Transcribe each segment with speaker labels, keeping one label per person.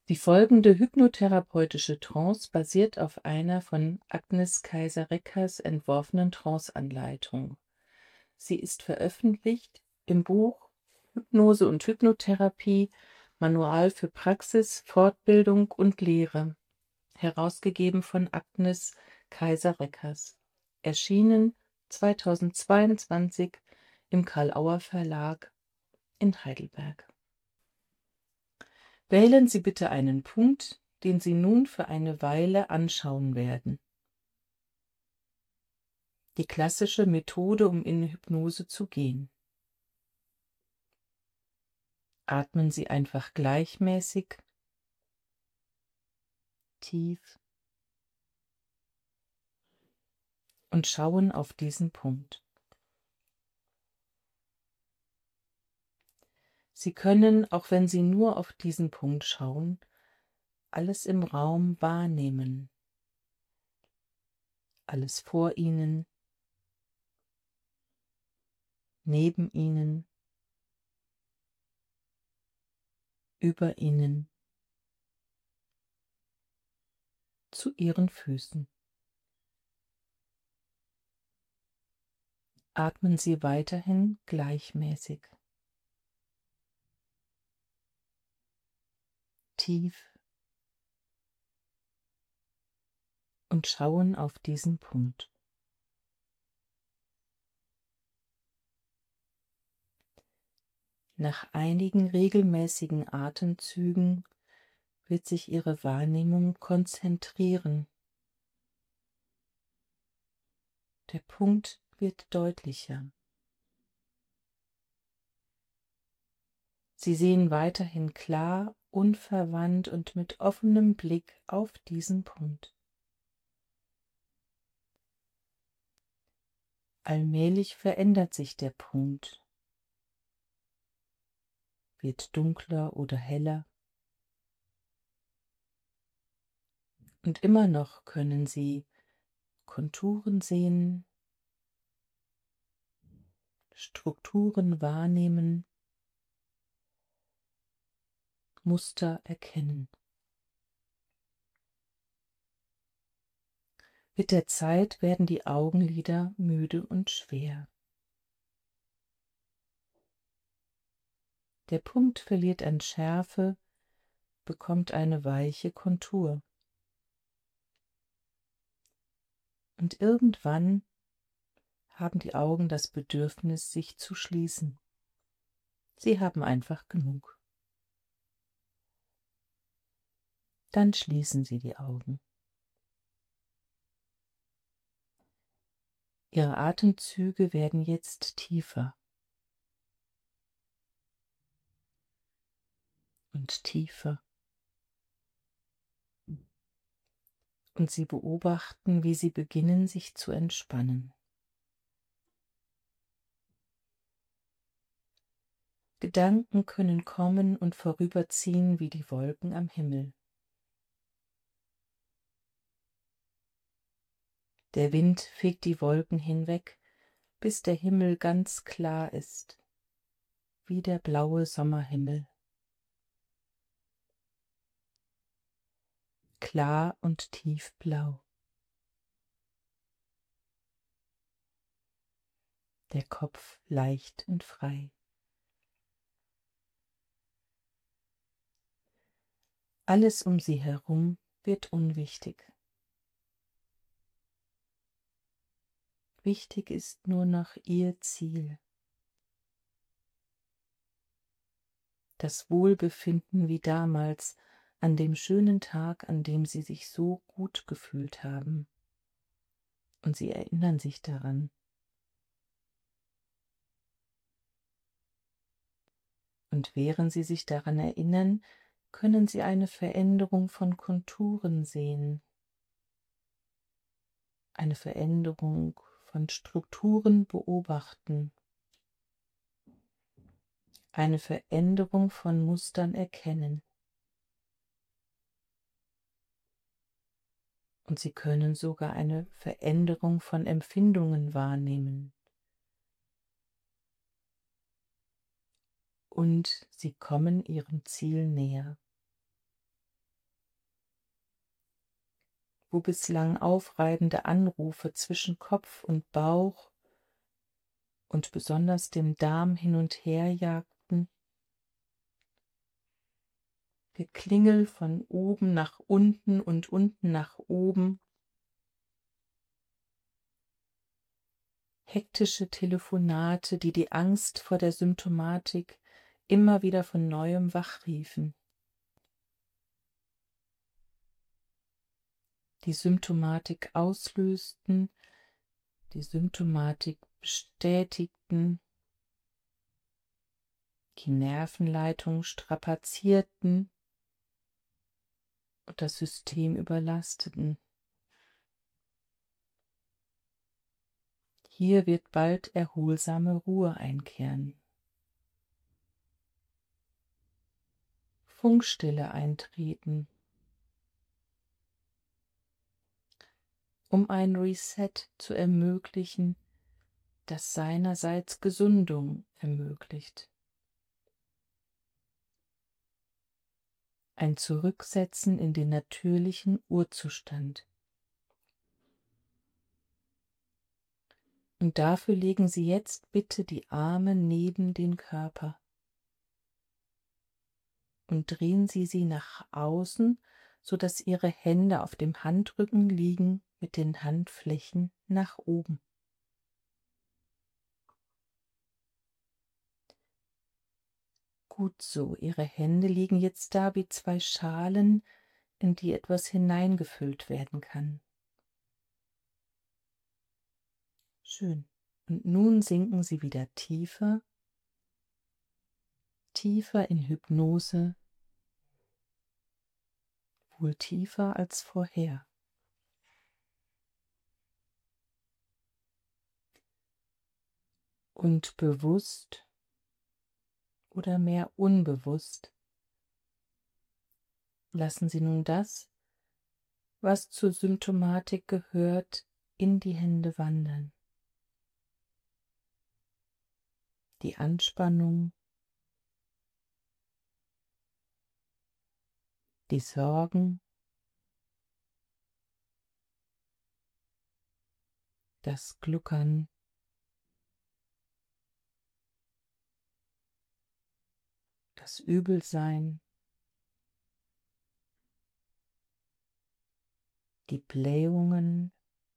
Speaker 1: Die folgende hypnotherapeutische Trance basiert auf einer von Agnes Kaiser-Reckers entworfenen Trance-Anleitung. Sie ist veröffentlicht im Buch Hypnose und Hypnotherapie, Manual für Praxis, Fortbildung und Lehre, herausgegeben von Agnes Kaiser-Reckers, erschienen 2022 im Karl-Auer Verlag in Heidelberg. Wählen Sie bitte einen Punkt, den Sie nun für eine Weile anschauen werden. Die klassische Methode, um in Hypnose zu gehen. Atmen Sie einfach gleichmäßig, tief und schauen auf diesen Punkt. Sie können, auch wenn Sie nur auf diesen Punkt schauen, alles im Raum wahrnehmen. Alles vor Ihnen, neben Ihnen, über Ihnen, zu Ihren Füßen. Atmen Sie weiterhin gleichmäßig, tief und schauen auf diesen Punkt. Nach einigen regelmäßigen Atemzügen wird sich Ihre Wahrnehmung konzentrieren. Der Punkt wird deutlicher. Sie sehen weiterhin klar, unverwandt und mit offenem Blick auf diesen Punkt. Allmählich verändert sich der Punkt, wird dunkler oder heller. Und immer noch können Sie Konturen sehen, Strukturen wahrnehmen, Muster erkennen. Mit der Zeit werden die Augenlider müde und schwer. Der Punkt verliert an Schärfe, bekommt eine weiche Kontur. Und irgendwann haben die Augen das Bedürfnis, sich zu schließen. Sie haben einfach genug. Dann schließen Sie die Augen. Ihre Atemzüge werden jetzt tiefer und tiefer. Und Sie beobachten, wie Sie beginnen, sich zu entspannen. Gedanken können kommen und vorüberziehen wie die Wolken am Himmel. Der Wind fegt die Wolken hinweg, bis der Himmel ganz klar ist, wie der blaue Sommerhimmel. Klar und tiefblau. Der Kopf leicht und frei. Alles um Sie herum wird unwichtig. Wichtig ist nur noch Ihr Ziel. Das Wohlbefinden wie damals, an dem schönen Tag, an dem Sie sich so gut gefühlt haben. Und Sie erinnern sich daran. Und während Sie sich daran erinnern, können Sie eine Veränderung von Konturen sehen. Eine Veränderung von Strukturen beobachten. Eine Veränderung von Mustern erkennen. Und Sie können sogar eine Veränderung von Empfindungen wahrnehmen. Und Sie kommen Ihrem Ziel näher. wo bislang aufreibende Anrufe zwischen Kopf und Bauch und besonders dem Darm hin und her jagten, Geklingel von oben nach unten und unten nach oben, hektische Telefonate, die die Angst vor der Symptomatik immer wieder von neuem wachriefen. Die Symptomatik auslösten, die Symptomatik bestätigten, die Nervenleitung strapazierten und das System überlasteten. Hier wird bald erholsame Ruhe einkehren. Funkstille eintreten, um ein Reset zu ermöglichen, das seinerseits Gesundung ermöglicht. Ein Zurücksetzen in den natürlichen Urzustand. Und dafür legen Sie jetzt bitte die Arme neben den Körper und drehen Sie sie nach außen, sodass Ihre Hände auf dem Handrücken liegen mit den Handflächen nach oben. Gut so, Ihre Hände liegen jetzt da wie zwei Schalen, in die etwas hineingefüllt werden kann. Schön. Und nun sinken Sie wieder tiefer, tiefer in Hypnose, wohl tiefer als vorher. Und bewusst oder mehr unbewusst lassen Sie nun das, was zur Symptomatik gehört, in die Hände wandern. Die Anspannung, die Sorgen, das Gluckern, das Übelsein, die Blähungen,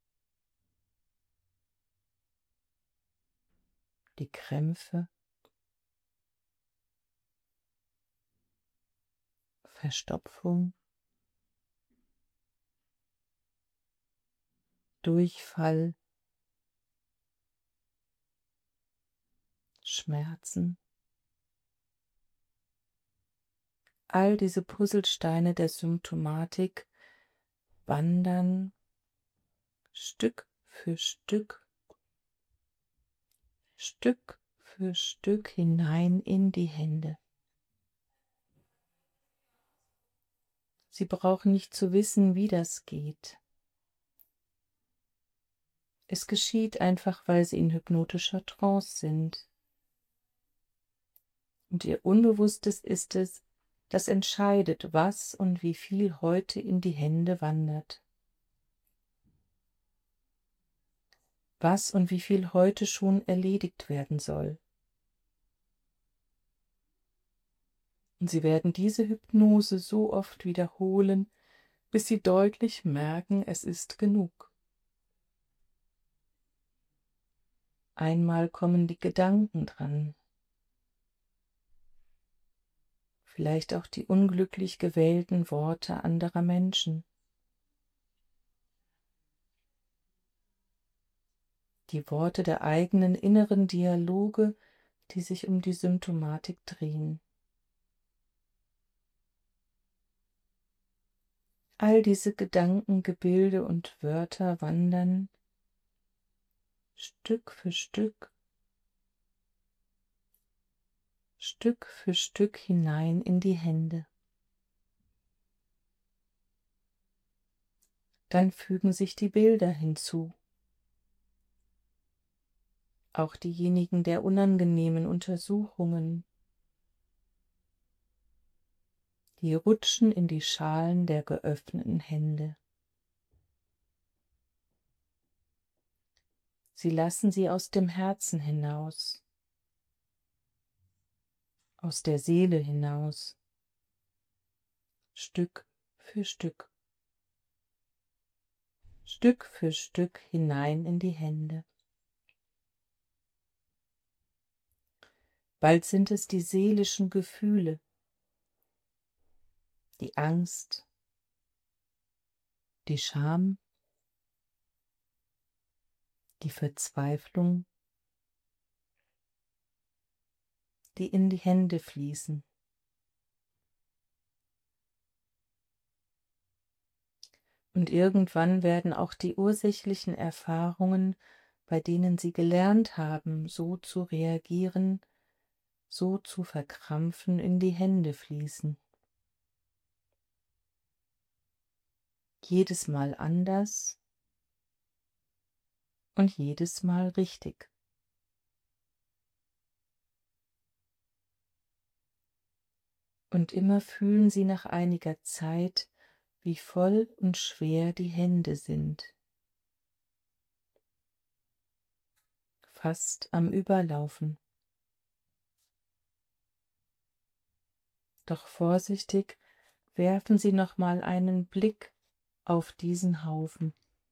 Speaker 1: die Krämpfe, Verstopfung, Durchfall, Schmerzen. All diese Puzzlesteine der Symptomatik wandern Stück für Stück hinein in die Hände. Sie brauchen nicht zu wissen, wie das geht. Es geschieht einfach, weil Sie in hypnotischer Trance sind. Und Ihr Unbewusstes ist es, das entscheidet, was und wie viel heute in die Hände wandert. Was und wie viel heute schon erledigt werden soll. Und Sie werden diese Hypnose so oft wiederholen, bis Sie deutlich merken, es ist genug. Einmal kommen die Gedanken dran, vielleicht auch die unglücklich gewählten Worte anderer Menschen, die Worte der eigenen inneren Dialoge, die sich um die Symptomatik drehen. All diese Gedanken, Gebilde und Wörter wandern Stück für Stück hinein in die Hände. Dann fügen sich die Bilder hinzu, auch diejenigen der unangenehmen Untersuchungen, die rutschen in die Schalen der geöffneten Hände. Sie lassen sie aus dem Herzen hinaus, aus der Seele hinaus, Stück für Stück hinein in die Hände. Bald sind es die seelischen Gefühle, die Angst, die Scham, die Verzweiflung, die in die Hände fließen. Und irgendwann werden auch die ursächlichen Erfahrungen, bei denen sie gelernt haben, so zu reagieren, so zu verkrampfen, in die Hände fließen. Jedes Mal anders und jedes Mal richtig. Und immer fühlen sie nach einiger Zeit, wie voll und schwer die Hände sind, fast am Überlaufen. Doch vorsichtig werfen Sie nochmal einen Blick auf diesen Haufen.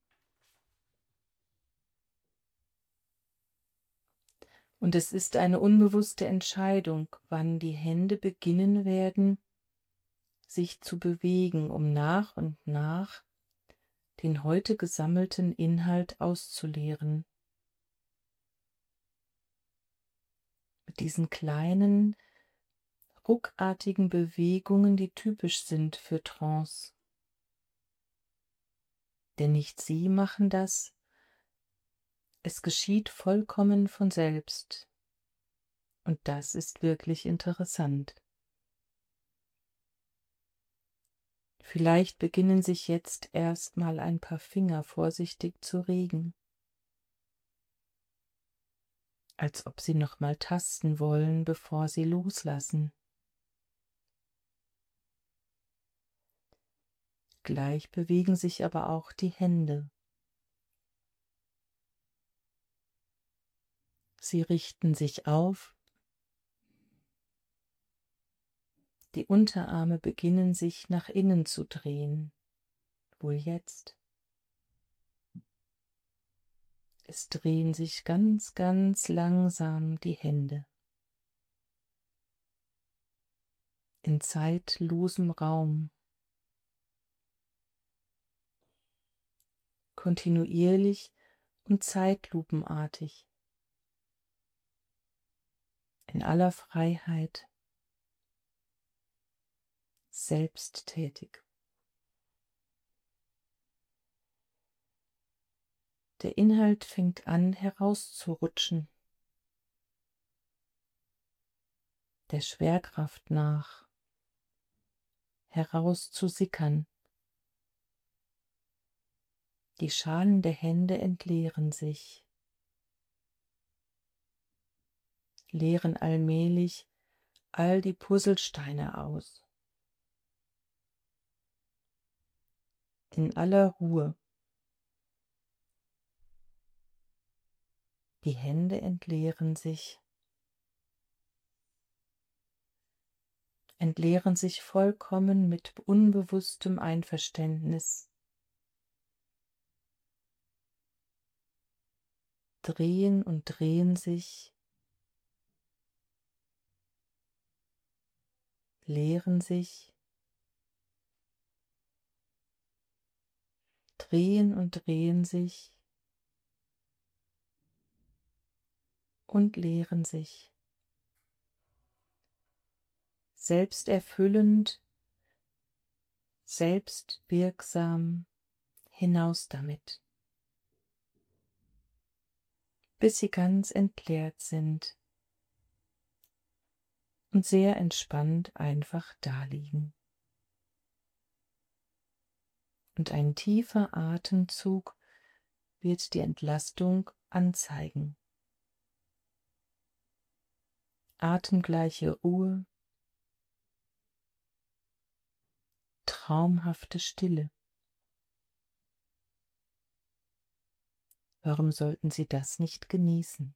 Speaker 1: Und es ist eine unbewusste Entscheidung, wann die Hände beginnen werden, sich zu bewegen, um nach und nach den heute gesammelten Inhalt auszuleeren. Mit diesen kleinen, ruckartigen Bewegungen, die typisch sind für Trance. Denn nicht Sie machen das, es geschieht vollkommen von selbst. Und das ist wirklich interessant. Vielleicht beginnen sich jetzt erstmal ein paar Finger vorsichtig zu regen, als ob sie nochmal tasten wollen, bevor sie loslassen. Gleich bewegen sich aber auch die Hände. Sie richten sich auf, die Unterarme beginnen sich nach innen zu drehen. Wohl jetzt. Es drehen sich ganz, ganz langsam die Hände. In zeitlosem Raum. Kontinuierlich und zeitlupenartig. In aller Freiheit. Selbsttätig. Der Inhalt fängt an herauszurutschen, der Schwerkraft nach, herauszusickern. Die Schalen der Hände entleeren sich, leeren allmählich all die Puzzlesteine aus. In aller Ruhe. Die Hände entleeren sich vollkommen mit unbewusstem Einverständnis, drehen und drehen sich, leeren sich, drehen und drehen sich und leeren sich. Selbsterfüllend, selbstwirksam, hinaus damit, bis sie ganz entleert sind und sehr entspannt einfach daliegen. Und ein tiefer Atemzug wird die Entlastung anzeigen. Atemgleiche Ruhe, traumhafte Stille. Warum sollten Sie das nicht genießen?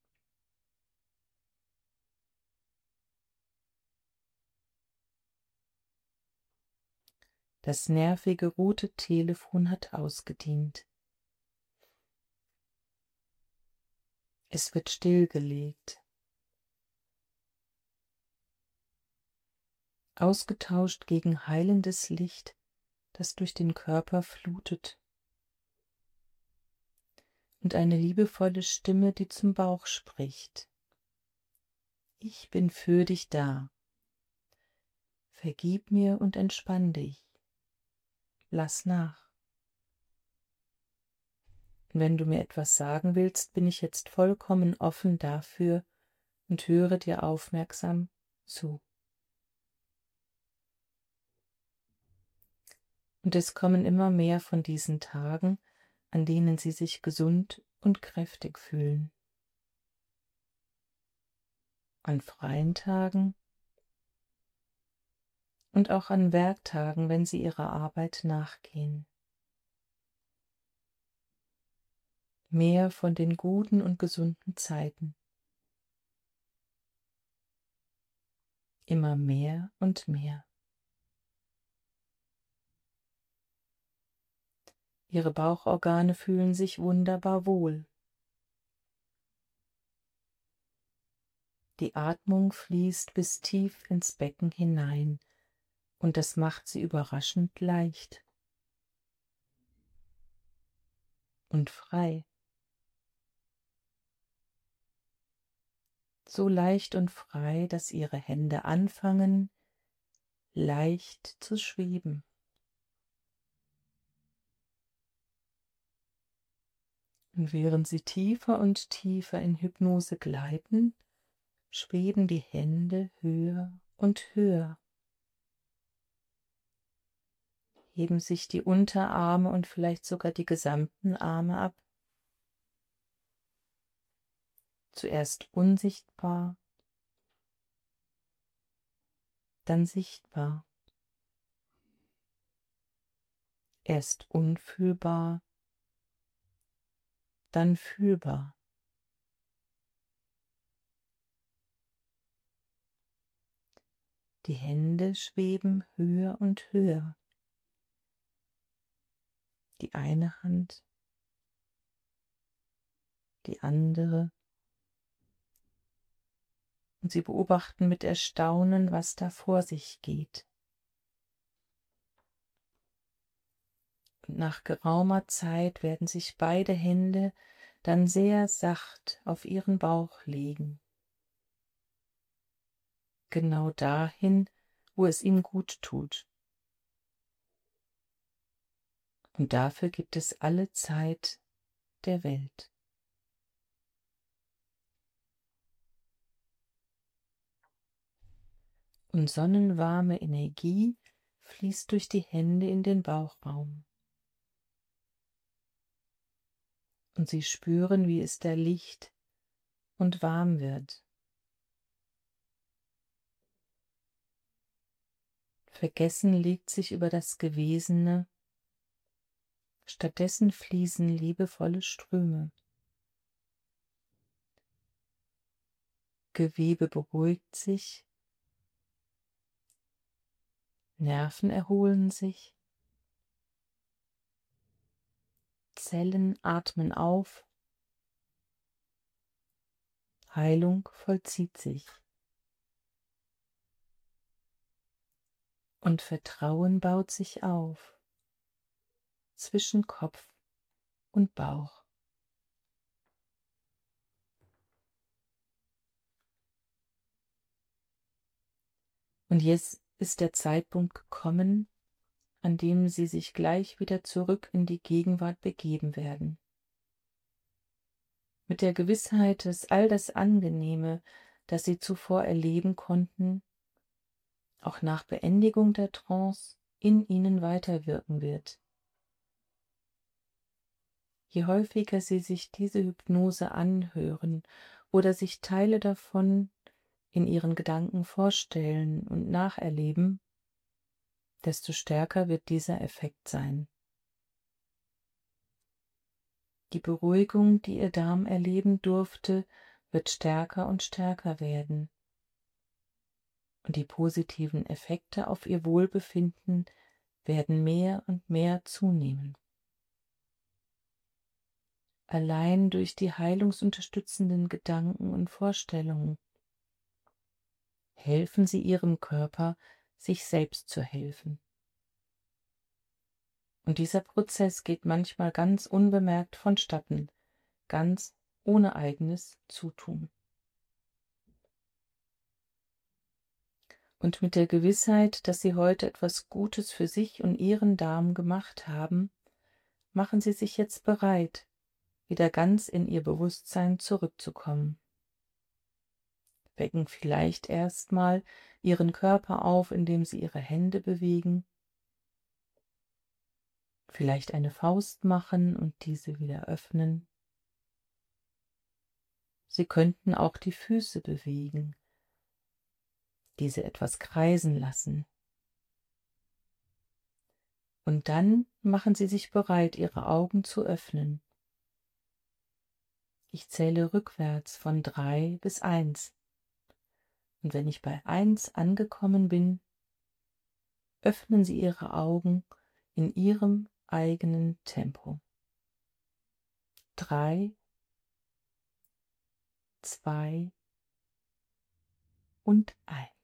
Speaker 1: Das nervige rote Telefon hat ausgedient. Es wird stillgelegt, ausgetauscht gegen heilendes Licht, das durch den Körper flutet, und eine liebevolle Stimme, die zum Bauch spricht. Ich bin für dich da. Vergib mir und entspann dich. Lass nach. Und wenn du mir etwas sagen willst, bin ich jetzt vollkommen offen dafür und höre dir aufmerksam zu. Und es kommen immer mehr von diesen Tagen, an denen sie sich gesund und kräftig fühlen. An freien Tagen und auch an Werktagen, wenn sie ihrer Arbeit nachgehen. Mehr von den guten und gesunden Zeiten. Immer mehr und mehr. Ihre Bauchorgane fühlen sich wunderbar wohl. Die Atmung fließt bis tief ins Becken hinein, und das macht sie überraschend leicht und frei. So leicht und frei, dass ihre Hände anfangen, leicht zu schweben. Und während sie tiefer und tiefer in Hypnose gleiten, schweben die Hände höher und höher, heben sich die Unterarme und vielleicht sogar die gesamten Arme ab. Zuerst unsichtbar, dann sichtbar. Erst unfühlbar, dann fühlbar. Die Hände schweben höher und höher. Die eine Hand, die andere. Und sie beobachten mit Erstaunen, was da vor sich geht. Und nach geraumer Zeit werden sich beide Hände dann sehr sacht auf ihren Bauch legen. Genau dahin, wo es ihm gut tut. Und dafür gibt es alle Zeit der Welt. Und sonnenwarme Energie fließt durch die Hände in den Bauchraum. Und sie spüren, wie es da licht und warm wird. Vergessen legt sich über das Gewesene, stattdessen fließen liebevolle Ströme. Gewebe beruhigt sich, Nerven erholen sich, Zellen atmen auf, Heilung vollzieht sich und Vertrauen baut sich auf zwischen Kopf und Bauch. Und jetzt ist der Zeitpunkt gekommen, an dem sie sich gleich wieder zurück in die Gegenwart begeben werden. Mit der Gewissheit, dass all das Angenehme, das sie zuvor erleben konnten, auch nach Beendigung der Trance in ihnen weiterwirken wird. Je häufiger sie sich diese Hypnose anhören oder sich Teile davon in ihren Gedanken vorstellen und nacherleben, desto stärker wird dieser Effekt sein. Die Beruhigung, die Ihr Darm erleben durfte, wird stärker und stärker werden. Und die positiven Effekte auf Ihr Wohlbefinden werden mehr und mehr zunehmen. Allein durch die heilungsunterstützenden Gedanken und Vorstellungen helfen Sie Ihrem Körper, sich selbst zu helfen. Und dieser Prozess geht manchmal ganz unbemerkt vonstatten, ganz ohne eigenes Zutun. Und mit der Gewissheit, dass Sie heute etwas Gutes für sich und Ihren Darm gemacht haben, machen Sie sich jetzt bereit, wieder ganz in Ihr Bewusstsein zurückzukommen. Wecken vielleicht erstmal Ihren Körper auf, indem Sie Ihre Hände bewegen, vielleicht eine Faust machen und diese wieder öffnen. Sie könnten auch die Füße bewegen, diese etwas kreisen lassen. Und dann machen Sie sich bereit, Ihre Augen zu öffnen. Ich zähle rückwärts von 3 bis 1. Und wenn ich bei 1 angekommen bin, öffnen Sie Ihre Augen in Ihrem eigenen Tempo. 3, 2 und 1.